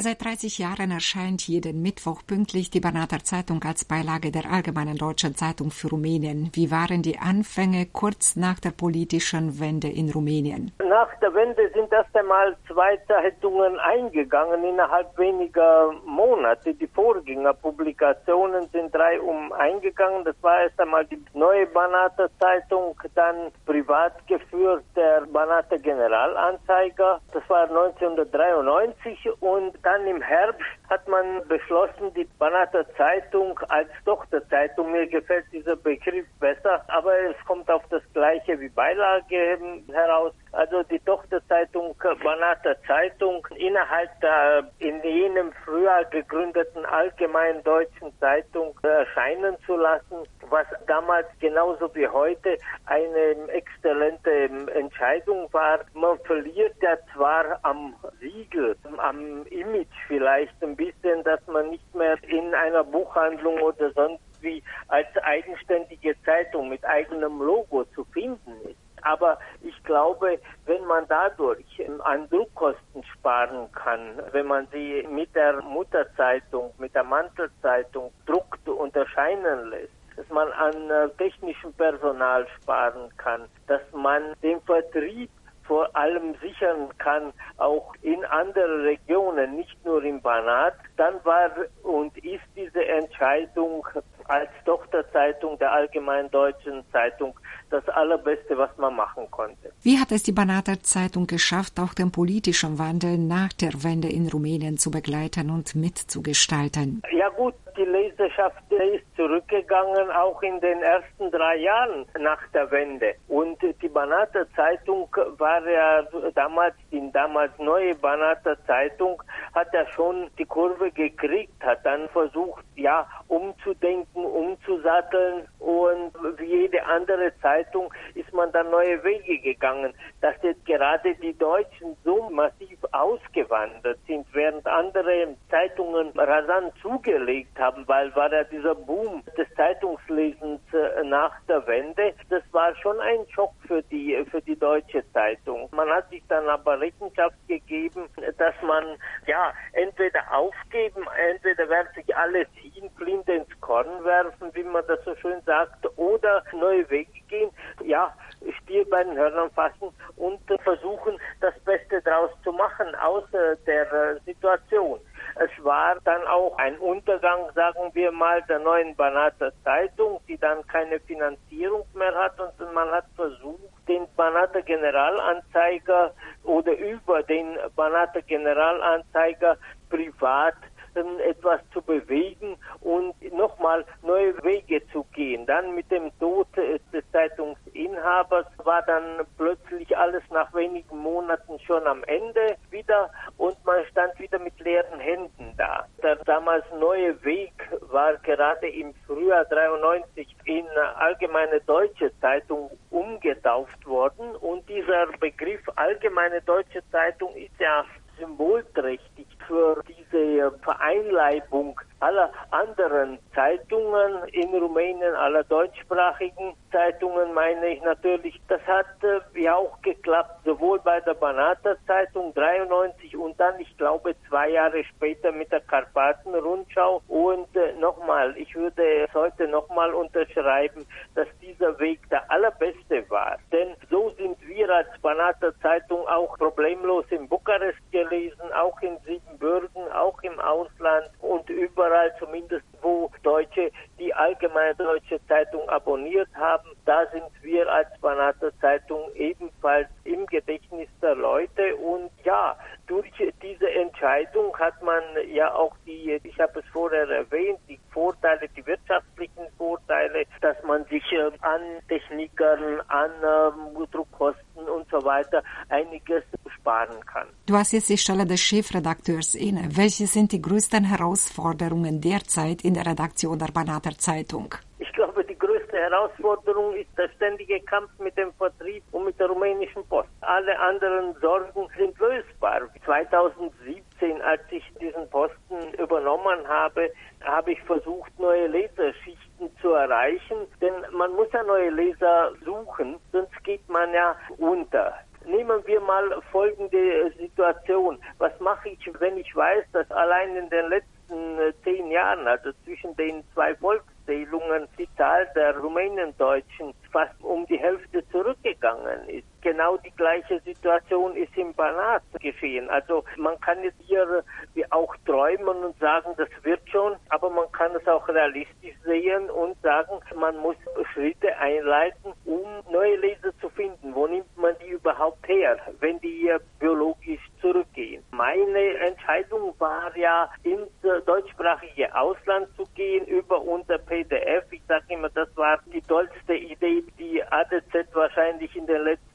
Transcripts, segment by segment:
Seit 30 Jahren erscheint jeden Mittwoch pünktlich die Banater Zeitung als Beilage der Allgemeinen Deutschen Zeitung für Rumänien. Wie waren die Anfänge kurz nach der politischen Wende in Rumänien? Nach der Wende sind erst einmal 2 Zeitungen eingegangen innerhalb weniger Monate. Die Vorgängerpublikationen sind 3 eingegangen. Das war erst einmal die neue Banater Zeitung, dann privat geführt der Banater Generalanzeiger. Das war 1993 und dann im Herbst hat man beschlossen, die Banater Zeitung als Tochterzeitung, mir gefällt dieser Begriff besser, aber es kommt auf das Gleiche wie Beilage heraus. Also die Tochterzeitung Banater Zeitung innerhalb der in jenem früher gegründeten Allgemeinen Deutschen Zeitung erscheinen zu lassen, was damals genauso wie heute eine exzellente Entscheidung war. Man verliert ja zwar am Siegel, am Image vielleicht ein bisschen, dass man nicht mehr in einer Buchhandlung oder sonst wie als eigenständige Zeitung mit eigenem Logo zu finden ist. Aber ich glaube, wenn man dadurch an Druckkosten sparen kann, wenn man sie mit der Mutterzeitung, mit der Mantelzeitung druckt und erscheinen lässt, dass man an technischem Personal sparen kann, dass man den Vertrieb vor allem sichern kann, auch in andere Regionen, nicht nur im Banat, dann war und ist diese Entscheidung als Tochterzeitung der Allgemeinen Deutschen Zeitung das Allerbeste, was man machen konnte. Wie hat es die Banater Zeitung geschafft, auch den politischen Wandel nach der Wende in Rumänien zu begleiten und mitzugestalten? Ja gut, die Leserschaft ist zurückgegangen, auch in den ersten 3 Jahren nach der Wende. Und die Banater Zeitung war ja damals, die damals neue Banater Zeitung, hat ja schon die Kurve gekriegt, hat dann versucht, ja, umzudenken, umzusatteln und wie jede andere Zeitung ist man dann neue Wege gegangen, dass jetzt gerade die Deutschen so massiv ausgewandert sind, während andere Zeitungen rasant zugelegt haben, weil war ja dieser Boom des Zeitungslesens nach der Wende. Das war schon ein Schock für die deutsche Zeitung. Man hat sich dann aber Rechenschaft gegeben, dass man ja entweder aufgeben, entweder werden sich alle ziehen, blind ins Korn werfen, wie man das so schön sagt, oder neue Wege gehen, ja, Stier bei den Hörnern fassen und versuchen, das Beste draus zu machen aus der Situation. Es war dann auch ein Untergang, sagen wir mal, der neuen Banater Zeitung, die dann keine Finanzierung mehr hat und man hat versucht, den Banater Generalanzeiger oder über den Banater Generalanzeiger privat etwas zu bewegen und nochmal neue Wege zu gehen. Dann mit dem Tod des Zeitungsinhabers war dann plötzlich alles nach wenigen Monaten schon am Ende wieder und man stand wieder mit leeren Händen da. Der damals neue Weg war gerade im Frühjahr 93 in Allgemeine Deutsche Zeitung umgetauft worden und dieser Begriff Allgemeine Deutsche Zeitung ist ja symbolträchtig für diese Vereinleibung aller anderen Zeitungen in Rumänien, aller deutschsprachigen Zeitungen, meine ich natürlich. Das hat ja auch geklappt, sowohl bei der Banater Zeitung 93 und dann, ich glaube, 2 Jahre später mit der Karpaten-Rundschau. Und nochmal, ich würde es heute nochmal unterschreiben, dass dieser Weg der allerbeste war. Denn so sind wir als Banater Zeitung auch problemlos in Bukarest gelesen, auch in Siebenbürgen, auch im Ausland und überall, zumindest wo Deutsche die Allgemeine Deutsche Zeitung abonniert haben. Da sind wir als Banater Zeitung ebenfalls im Gedächtnis der Leute. Und ja, durch diese Entscheidung hat man ja auch ich habe es vorher erwähnt, die Vorteile, die wirtschaftlichen Vorteile, dass man sich an Technikern, an Druckkosten und so weiter einiges sparen kann. Du hast jetzt die Stelle des Chefredakteurs inne. Welche sind die größten Herausforderungen derzeit in der Redaktion der Banater Zeitung? Ich glaube, die größte Herausforderung ist der ständige Kampf mit dem Vertrieb und mit der rumänischen Post. Alle anderen Sorgen sind lösbar. 2017, als ich diesen Posten übernommen habe, habe ich versucht, neue Leserschichten zu erreichen. Denn man muss ja neue Leser suchen, sonst geht man ja unter. Nehmen wir mal folgende Situation. Was mache ich, wenn ich weiß, dass allein in den letzten 10 Jahren, also zwischen den 2 Volkszählungen, die Zahl der Rumänendeutschen fast um die Hälfte zurückgegangen ist. Genau die gleiche Situation ist im Banat geschehen. Also man kann jetzt hier auch träumen und sagen, das wird schon, aber man kann es auch realistisch sehen und sagen, man muss Schritte einleiten, um neue Leser zu finden. Wo nimmt man die überhaupt her, wenn die hier biologisch zurückgehen? Meine Entscheidung war ja, ins deutschsprachige Ausland zu gehen über unser PDF. Ich sage immer, das war die tollste Idee, die ADZ wahrscheinlich in den letzten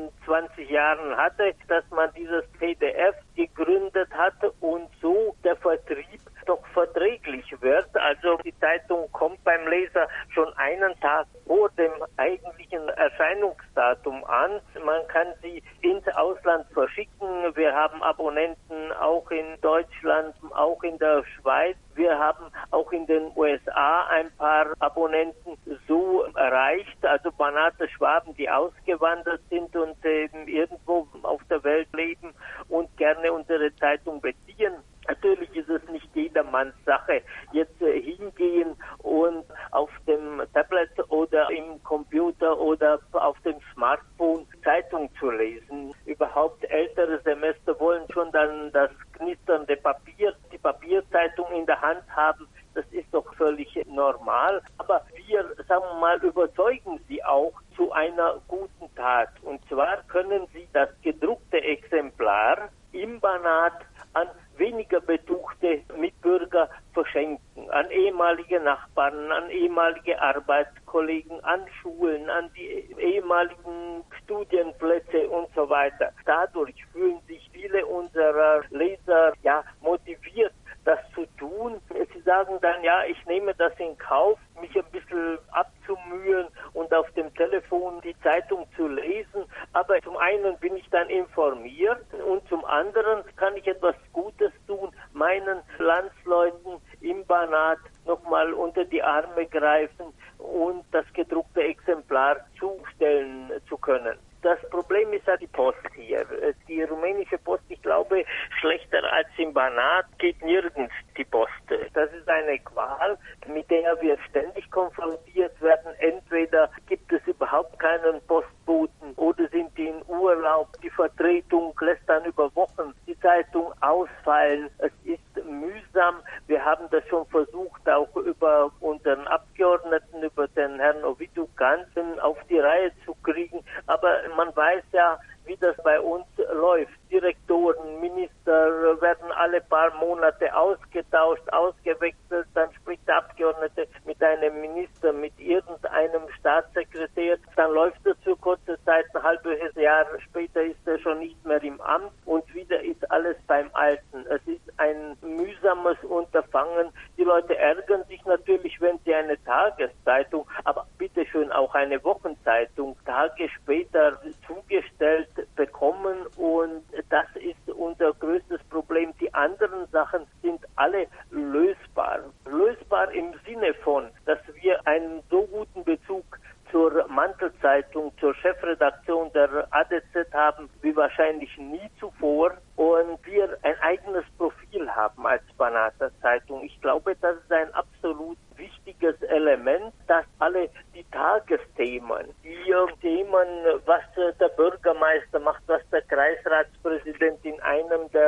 20 Jahren hatte, dass man dieses PDF gegründet hatte und so der Vertrieb doch verträglich wird. Also die Zeitung kommt beim Leser schon einen Tag vor dem eigentlichen Erscheinungsdatum an. Man kann sie ins Ausland verschicken. Wir haben Abonnenten auch in Deutschland, auch in der Schweiz. Wir haben auch in den USA ein paar Abonnenten so erreicht, also Banate Schwaben, die ausgewandert sind und irgendwo auf der Welt leben und gerne unsere Zeitung beziehen. Natürlich ist es nicht jedermanns Sache, jetzt hingehen und auf dem Tablet oder im Computer oder auf dem Smartphone Zeitung zu lesen. Überhaupt ältere Semester wollen schon dann das knisternde Papier, die Papierzeitung in der Hand haben. Das ist doch völlig normal. Aber wir, sagen wir mal, überzeugen Sie auch zu einer guten Tat. Und zwar können Sie das gedruckte Exemplar im Banat an weniger betuchte Mitbürger verschenken, an ehemalige Nachbarn, an ehemalige Arbeitskollegen, an Schulen, an die ehemaligen Studienplätze und so weiter. Dadurch fühlen sich viele unserer Leser motiviert, das zu tun. Sie sagen dann, ich nehme das in Kauf, mich ein bisschen abzumühen und auf dem Telefon die Zeitung zu lesen. Aber zum einen bin ich dann informiert und zum anderen kann ich etwas Gutes tun, meinen Landsleuten im Banat nochmal unter die Arme greifen und das gedruckte Exemplar zustellen zu können. Das Problem ist ja die Post hier. Die rumänische Post, ich glaube, schlechter als im Banat geht nirgends die Post. Das ist eine Qual, mit der wir ständig konfrontiert werden. Entweder gibt es überhaupt keinen Postboten oder sind die in Urlaub. Die Vertretung lässt dann über Wochen die Zeitung ausfallen. Es ist mühsam. Wir haben das schon versucht, auch über unseren Abgeordneten, über den Herrn Ovidiu Ganzen auf die Reihe zu kriegen. Aber man weiß ja, wie das bei uns läuft. Direktoren, Minister werden alle paar Monate ausgetauscht, ausgewechselt. Dann spricht der Abgeordnete mit einem Minister, mit irgendeinem Staatssekretär. Dann läuft es für kurze Zeit, ein halbes Jahr später ist er schon nicht mehr im Amt und wieder ist alles beim Alten. Es ist ein mühsames Unterfangen. Die Leute ärgern sich natürlich, wenn sie eine Tageszeitung, aber bitteschön auch eine Wochenzeitung Tage später zugestellt bekommen und das ist unser größtes Problem. Die anderen Sachen sind alle lösbar. Lösbar im Sinne von, dass wir einen so guten Bezug zur Mantelzeitung, zur Chefredaktion der ADZ haben, wie wahrscheinlich nie zuvor und wir ein eigenes Profil haben als Banater Zeitung. Ich glaube, das ist ein absolut wichtiges Element, dass alle die Tagesthemen, die Themen, was der Bürgermeister macht, was der Kreisratspräsident in einem der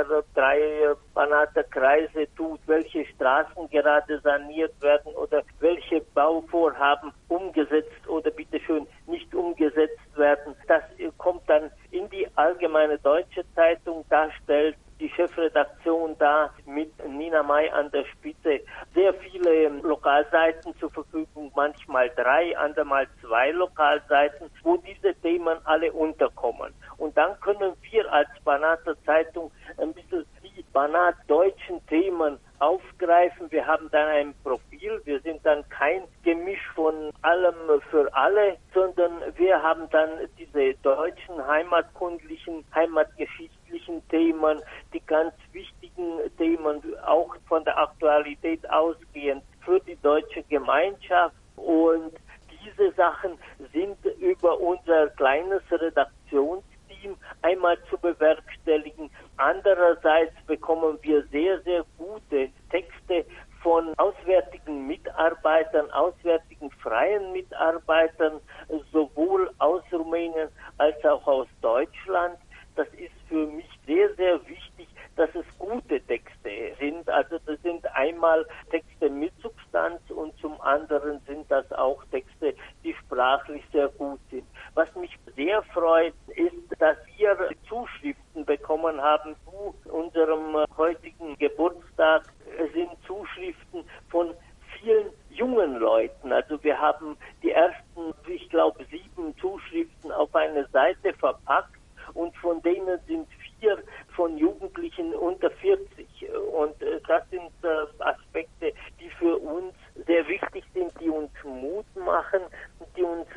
3 Banater Kreise tut, welche Straßen gerade saniert werden oder welche Bauvorhaben umgesetzt oder bitteschön nicht umgesetzt werden. Das kommt dann in die Allgemeine Deutsche Zeitung, da stellt die Chefredaktion da mit Nina May an der Spitze sehr viele Lokalseiten zur Verfügung, manchmal 3, andermal 2 Lokalseiten, wo diese Themen alle unterkommen. Und dann können wir als Banater Zeitung ein bisschen die banatdeutschen Themen aufgreifen. Wir haben dann ein Profil, wir sind dann kein Gemisch von allem für alle, sondern wir haben dann diese deutschen heimatkundlichen, heimatgeschichtlichen Themen, die ganz wichtigen Themen, auch von der Aktualität ausgehend für die deutsche Gemeinschaft. Und diese Sachen sind über unser kleines Redaktionsteam Team einmal zu bewerkstelligen. Andererseits bekommen wir sehr, sehr gute Texte von auswärtigen Mitarbeitern, auswärtigen freien Mitarbeitern, sowohl aus Rumänien als auch aus Deutschland. Das ist für mich sehr, sehr wichtig, dass es gute Texte sind. Also das sind einmal Texte mit Substanz und zum anderen sind das auch Texte, die sprachlich sehr gut sind. Was mich sehr freut, ist, dass wir Zuschriften bekommen haben zu unserem heutigen Geburtstag. Es sind Zuschriften von vielen jungen Leuten. Also wir haben die ersten, ich glaube, 7 Zuschriften auf eine Seite verpackt und von denen sind 4 von Jugendlichen unter 40. Und das sind Aspekte, die für uns sehr wichtig sind, die uns Mut machen, die uns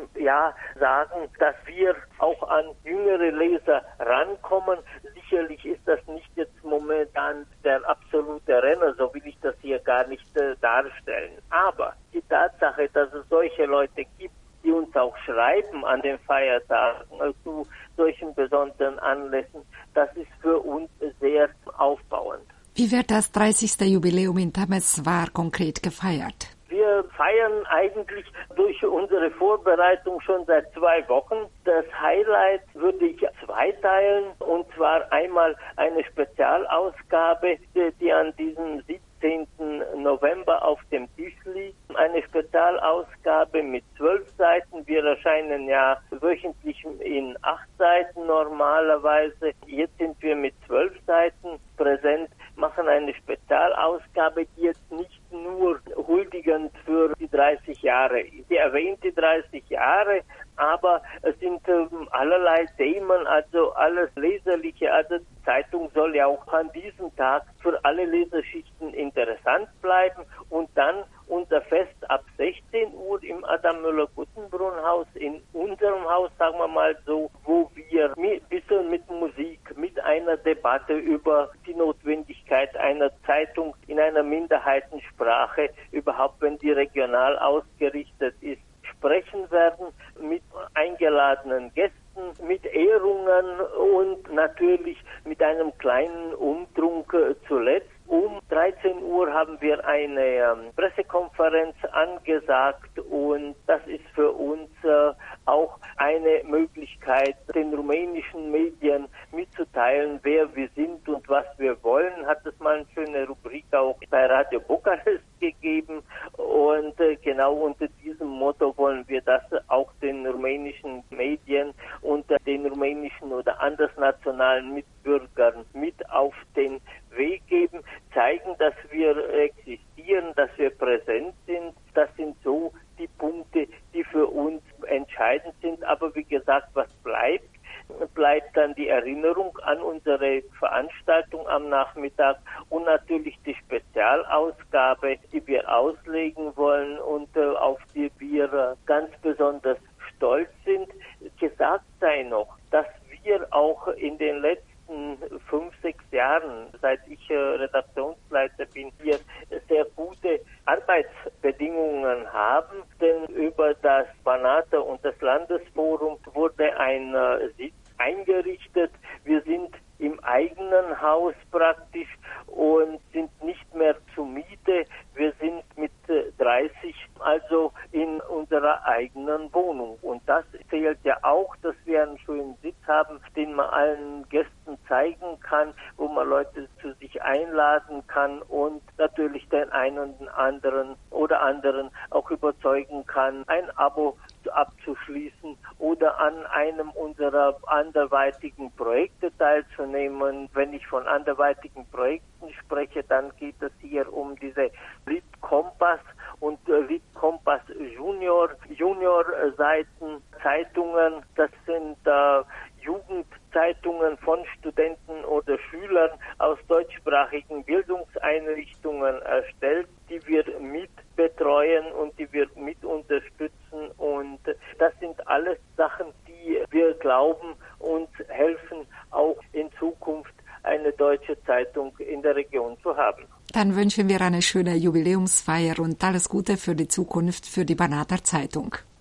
sagen, dass wir auch an jüngere Leser rankommen. Sicherlich ist das nicht jetzt momentan der absolute Renner, so will ich das hier gar nicht darstellen. Aber die Tatsache, dass es solche Leute gibt, die uns auch schreiben an den Feiertagen zu solchen besonderen Anlässen, das ist für uns sehr aufbauend. Wie wird das 30. Jubiläum in Temeswar konkret gefeiert? Wir feiern eigentlich durch unsere Vorbereitung schon seit 2 Wochen. Das Highlight würde ich zweiteilen, und zwar einmal eine Spezialausgabe, die an diesem 17. November auf dem Tisch liegt. Eine Spezialausgabe mit 12 Seiten. Wir erscheinen ja wöchentlich in 8 Seiten normalerweise. Jetzt sind wir mit 12 Seiten präsent, machen eine Spezialausgabe, die jetzt nicht nur huldigend für die 30 Jahre ist. Sie erwähnt die 30 Jahre, aber es sind allerlei Themen, also alles Leserliche. Also die Zeitung soll ja auch an diesem Tag für alle Leserschichten interessant bleiben. Und dann unser Fest ab 16 Uhr im Adam-Müller-Guttenbrunn-Haus, in unserem Haus, sagen wir mal so, wo wir ein bisschen mit Musik, mit einer Debatte über die Notwendigkeit einer Zeitung in einer Minderheitensprache, überhaupt wenn die regional ausgerichtet ist, sprechen werden, mit eingeladenen Gästen, mit Ehrungen und natürlich mit einem kleinen Umtrunk zuletzt. Um 13 Uhr haben wir eine Pressekonferenz angesagt, und das ist für uns auch eine Möglichkeit, den rumänischen Medien mitzuteilen, wer wir sind und was wir wollen. Hat es mal eine schöne Rubrik auch bei Radio Bukarest gegeben, und genau unter diesem Motto wollen wir das auch den rumänischen Medien und den rumänischen oder andersnationalen Mitbürgern mit auf den Weg geben, zeigen, dass wir existieren, dass wir präsent sind. Das sind so die Punkte, die für uns entscheidend sind. Aber wie gesagt, was bleibt dann die Erinnerung an unsere Veranstaltung am Nachmittag und natürlich die Spezialausgabe, die wir auslegen wollen und auf die wir ganz besonders stolz sind. Gesagt sei noch, dass wir auch in den letzten 5-6 Jahren, seit ich Redaktionsleiter bin, hier sehr gute Arbeitsbedingungen haben, denn über das Banata und das Landesforum wurde ein Sitz eingerichtet. Wir sind im eigenen Haus praktisch und sind nicht mehr zur Miete. Wir sind mit 30 also in unserer eigenen Wohnung. Und das zählt ja auch, dass wir einen schönen Sitz haben, den man allen Gästen zeigen kann, wo man Leute zu sich einladen kann und natürlich den einen oder anderen auch überzeugen kann, ein Abo abzuschließen oder an einem unserer anderweitigen Projekte teilzunehmen. Wenn ich von anderweitigen Projekten spreche, dann geht es hier um diese Lit Kompass und Lit Kompass Junior Seiten, Zeitungen. Das sind Jugendzeitungen von Studenten oder Schülern aus deutschsprachigen Bildungseinrichtungen erstellt, die wir mit betreuen und die wir mit unterstützen. Und das sind alles Sachen, die wir glauben uns helfen, auch in Zukunft eine deutsche Zeitung in der Region zu haben. Dann wünschen wir eine schöne Jubiläumsfeier und alles Gute für die Zukunft für die Banater Zeitung.